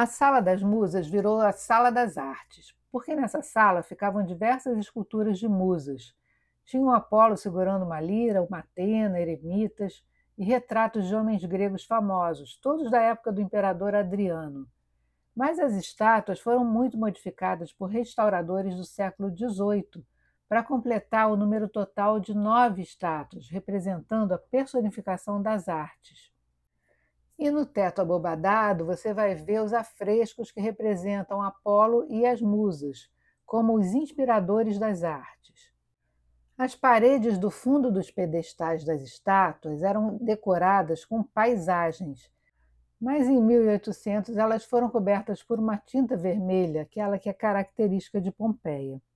A Sala das Musas virou a Sala das Artes, porque nessa sala ficavam diversas esculturas de musas. Tinha um Apolo segurando uma lira, uma Atena, eremitas e retratos de homens gregos famosos, todos da época do imperador Adriano. Mas as estátuas foram muito modificadas por restauradores do século XVIII para completar o número total de 9 estátuas, representando a personificação das artes. E no teto abobadado você vai ver os afrescos que representam Apolo e as musas, como os inspiradores das artes. As paredes do fundo dos pedestais das estátuas eram decoradas com paisagens, mas em 1800 elas foram cobertas por uma tinta vermelha, aquela que é característica de Pompeia.